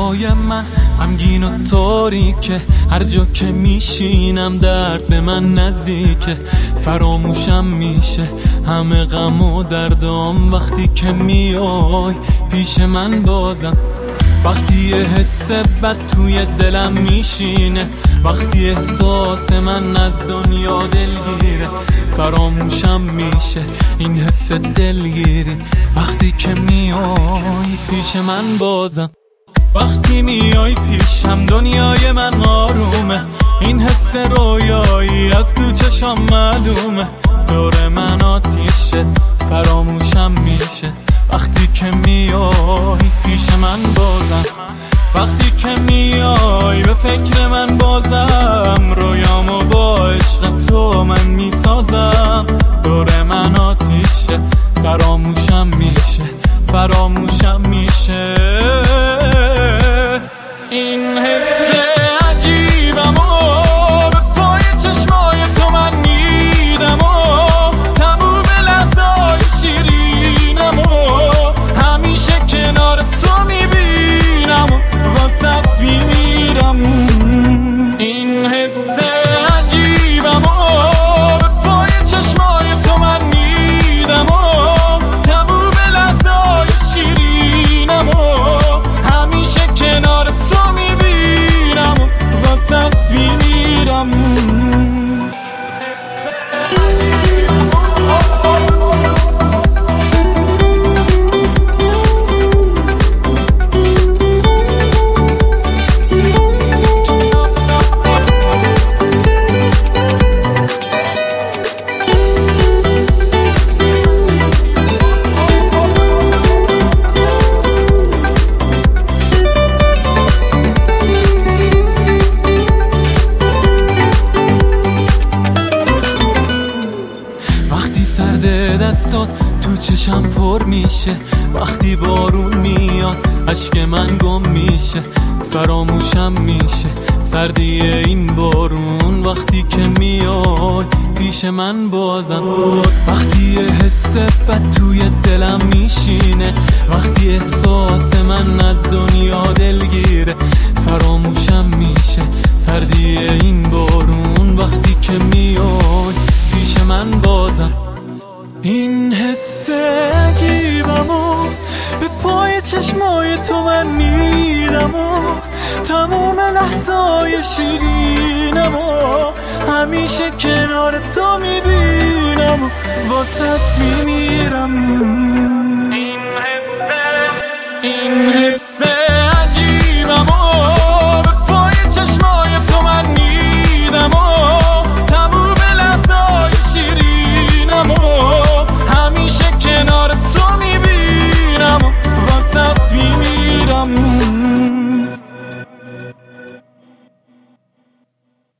چشمای من غمگین و تاریکه، هر جا که میشینم درد به من نزدیکه. فراموشم میشه همه غم و دردام وقتی که میای پیش من بازم. وقتی یه حس بد توی دلم میشینه، وقتی احساس من از دنیا دلگیره. فراموشم میشه این حس دلگیری وقتی که میای پیش من بازم. وقتی میای پیشم دنیای من آرومه، این حس رویایی از تو چشام معلومه. دور من آتیشه فراموشم میشه وقتی که میای پیش من بازم. وقتی که میای به فکر من بازم، رویامو با عشق تو من میسازم. دور من آتیشه فراموشم میشه، فراموشم میشه. این حس عجیبم و به پای چشمای تو من میدم و تموم لحظای شیرینم و همیشه کنار تو میبینم و واسط میمیرم. این حس عجیبم و به پای چشمای تو من میدم و تموم لحظای شیرینم و همیشه کنار تو میبینم و واسط میمیرم. سرد دستات تو چشم پر میشه، وقتی بارون میاد اشک من گم میشه. فراموشم میشه سردی این بارون وقتی که میای پیش من بازم. وقتی یه حس بد توی دلم میشینه، وقتی احساس من از دنیا دلگیره. فراموشم میشه سردی این بارون وقتی که میای پیش من بازم. این حس عجیبم و به پای چشمای تو من میدم و تموم لحظای شیرینم و همیشه کنار تو میبینم و واسط میمیرم. این حس